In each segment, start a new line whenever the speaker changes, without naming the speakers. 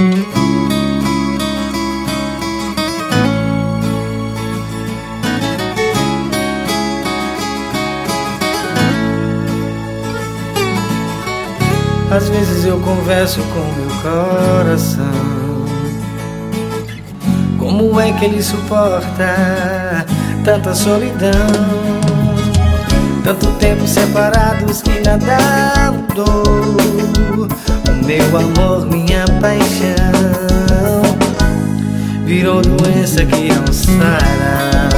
Às vezes eu converso com meu coração. Como é que ele suporta tanta solidão? Tanto tempo separados que nada mudou. O meu amor, minha paixão, virou doença que não sara.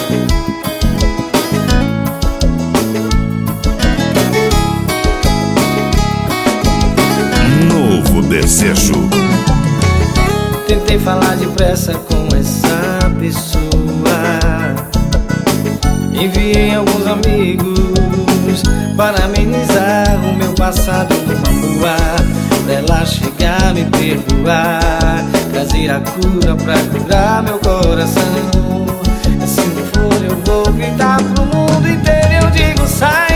Novo desejo.
Tentei falar depressa com essa pessoa. Enviei alguns amigos para amenizar o meu passado numa boa, pra ela chegar a me perdoar, trazer a cura pra curar meu coração. Se não for eu vou gritar pro mundo inteiro, eu digo sai.